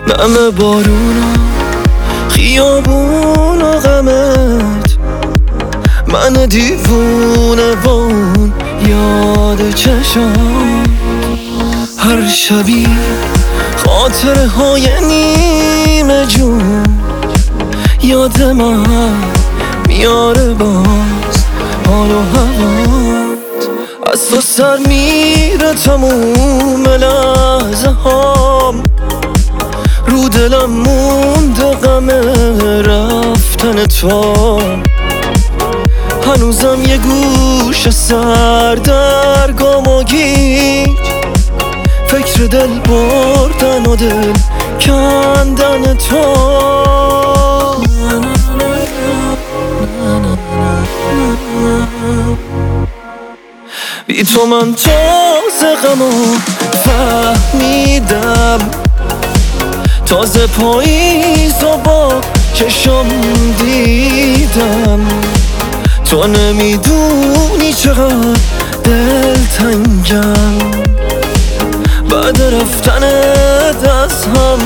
نم بارونا خیابون و غمت، من دیوونه با اون یاد چشم. هر شبی خاطره های نیمه جون یاد من میاره، باز حال و هوات از تو سر میره تموم لحظه هام. رو دلم مونده غم رفتن تو، هنوزم یه گوش سر در گم و گیج، فکر دل بردن و دل کندن تو. بی تو من تازه غمو فهمیدم، تازه پاییز و با چشم دیدم. تو نمیدونی چقدر دلتنگم، بعد رفتنت از هم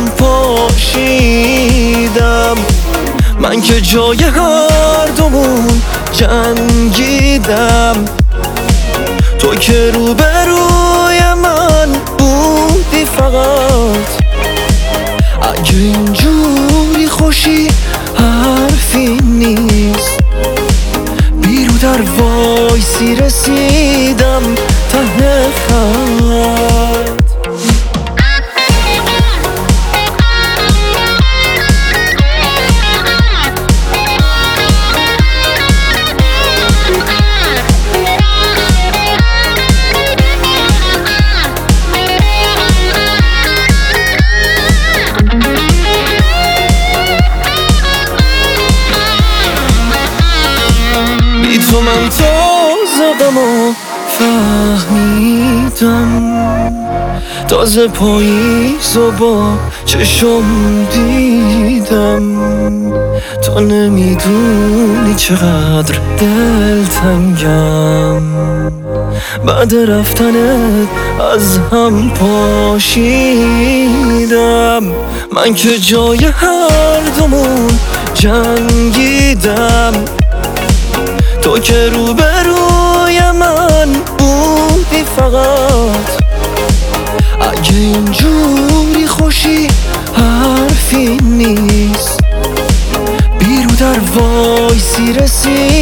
پاشیدم. من که جای هر دومون جنگیدم، تو که روبروی من بودی فقط. اگه اینجوری خوشی حرفی نیست، بیرو در وایسی رسیدم ته خط. تو من تازه غمو فهمیدم، تازه پاییز و با چشم دیدم. تو نمیدونی چقدر دلتنگم، بعد رفتنت از هم پاشیدم. من که جای هر دومون جنگیدم، تو که روبروی من بودی فقط. اگه اینجوری خوشی حرفی نیست، بیرو در وایسی رسید